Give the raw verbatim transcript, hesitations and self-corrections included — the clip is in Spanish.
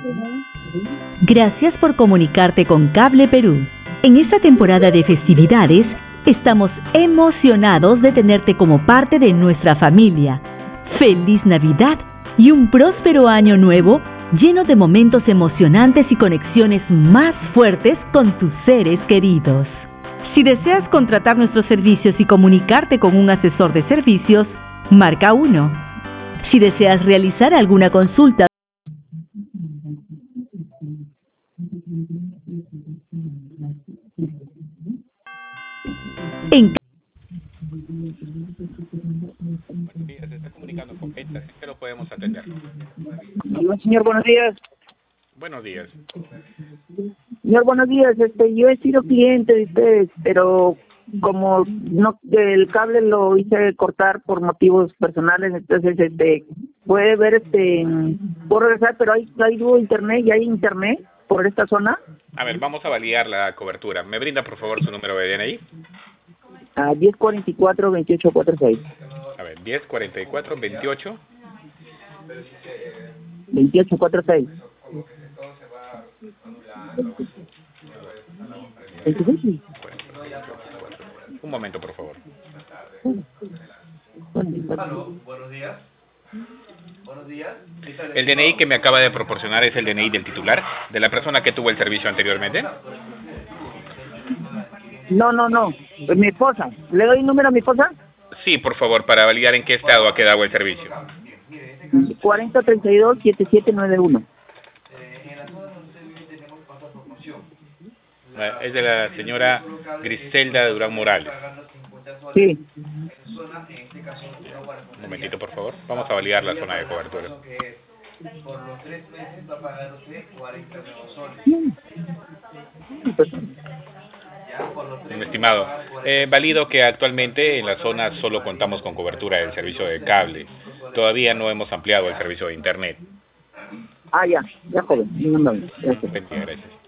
Gracias por comunicarte con Cable Perú. En esta temporada de festividades, estamos emocionados de tenerte como parte de nuestra familia. ¡Feliz Navidad y un próspero año nuevo lleno de momentos emocionantes y conexiones más fuertes con tus seres queridos! Si deseas contratar nuestros servicios y comunicarte con un asesor de servicios, marca uno. Si deseas realizar alguna consulta, en Se está comunicando con Penta, ¿qué lo podemos atender? Hola, señor, buenos días. Buenos días. Señor, buenos días. Este, yo he sido cliente de ustedes, pero como no el cable lo hice cortar por motivos personales, entonces este puede ver este puedo regresar, pero hay hay dúo internet y hay internet por esta zona. A ver, vamos a validar la cobertura. ¿Me brinda, por favor, su número de D N I? A diez cuarenta y cuatro veintiocho cuarenta y seis. A ver, diez cuarenta y cuatro veintiocho. veintiocho cuarenta y seis. Un momento, por favor. Buenos días. Buenos días. El D N I que me acaba de proporcionar es el D N I del titular, de la persona que tuvo el servicio anteriormente. No, no, no. Pues mi esposa. ¿Le doy el número a mi esposa? Sí, por favor, para validar en qué estado ha quedado el servicio. cuarenta treinta y dos setenta y siete noventa y uno. Es de la señora Griselda Durán Morales. Sí. Un momentito, por favor. Vamos a validar la zona de cobertura. Por los tres meses va a pagar usted cuarenta nuevos soles. Un estimado, eh, valido que actualmente en la zona solo contamos con cobertura del servicio de cable. Todavía no hemos ampliado el servicio de internet. Ah, ya. Ya, joven. No, no, gracias. Gracias.